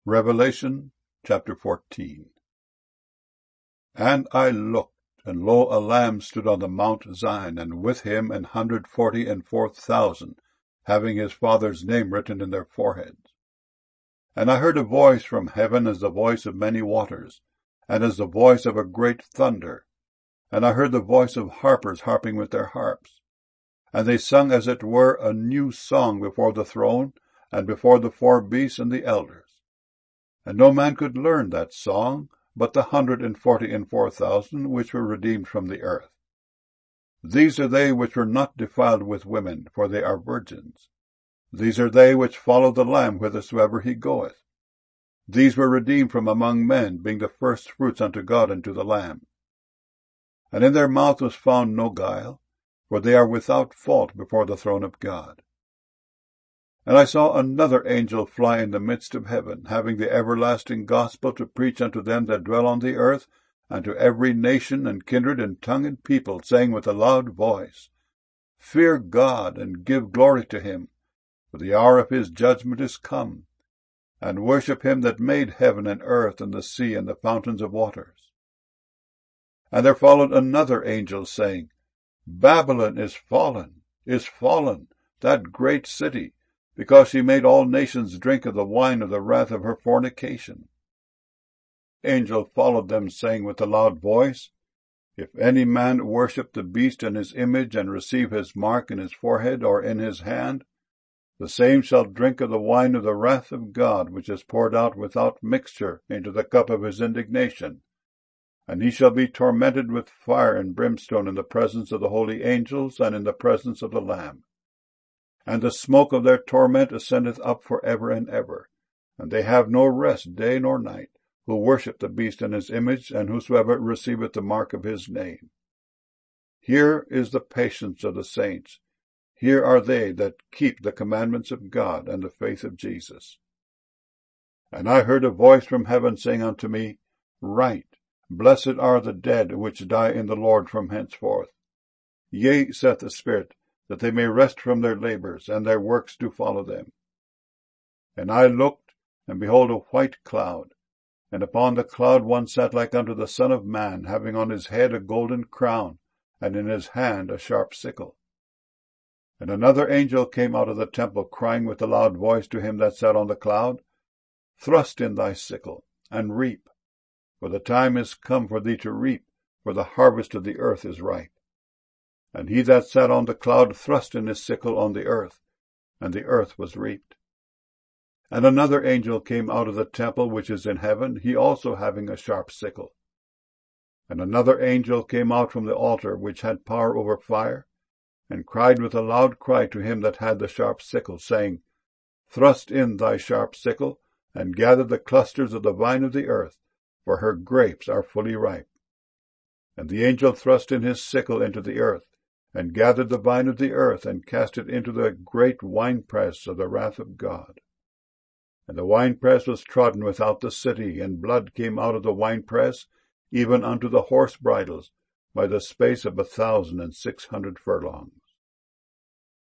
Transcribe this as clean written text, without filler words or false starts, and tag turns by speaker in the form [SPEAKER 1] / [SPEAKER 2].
[SPEAKER 1] Revelation chapter 14. And I looked, and lo, a Lamb stood on the Mount Zion, and with him 144,000, having his Father's name written in their foreheads. And I heard a voice from heaven as the voice of many waters, and as the voice of a great thunder. And I heard the voice of harpers harping with their harps. And they sung as it were a new song before the throne, and before the four beasts and the elders. And no man could learn that song, but the 144,000 which were redeemed from the earth. These are they which were not defiled with women, for they are virgins. These are they which follow the Lamb whithersoever he goeth. These were redeemed from among men, being the firstfruits unto God and to the Lamb. And in their mouth was found no guile, for they are without fault before the throne of God. And I saw another angel fly in the midst of heaven, having the everlasting gospel to preach unto them that dwell on the earth, and to every nation and kindred and tongue and people, saying with a loud voice, Fear God, and give glory to him, for the hour of his judgment is come, and worship him that made heaven and earth and the sea and the fountains of waters. And there followed another angel, saying, Babylon is fallen, that great city, because she made all nations drink of the wine of the wrath of her fornication. Angel followed them, saying with a loud voice, If any man worship the beast and his image, and receive his mark in his forehead or in his hand, the same shall drink of the wine of the wrath of God, which is poured out without mixture into the cup of his indignation. And he shall be tormented with fire and brimstone in the presence of the holy angels and in the presence of the Lamb. And the smoke of their torment ascendeth up for ever and ever. And they have no rest day nor night, who worship the beast and his image, and whosoever receiveth the mark of his name. Here is the patience of the saints. Here are they that keep the commandments of God and the faith of Jesus. And I heard a voice from heaven saying unto me, Write, Blessed are the dead which die in the Lord from henceforth. Yea, saith the Spirit, that they may rest from their labors, and their works do follow them. And I looked, and behold a white cloud, and upon the cloud one sat like unto the Son of Man, having on his head a golden crown, and in his hand a sharp sickle. And another angel came out of the temple, crying with a loud voice to him that sat on the cloud, Thrust in thy sickle, and reap, for the time is come for thee to reap, for the harvest of the earth is ripe. And he that sat on the cloud thrust in his sickle on the earth, and the earth was reaped. And another angel came out of the temple which is in heaven, he also having a sharp sickle. And another angel came out from the altar which had power over fire, and cried with a loud cry to him that had the sharp sickle, saying, Thrust in thy sharp sickle, and gather the clusters of the vine of the earth, for her grapes are fully ripe. And the angel thrust in his sickle into the earth, and gathered the vine of the earth, and cast it into the great winepress of the wrath of God. And the winepress was trodden without the city, and blood came out of the winepress, even unto the horse bridles, by the space of 1,600 furlongs.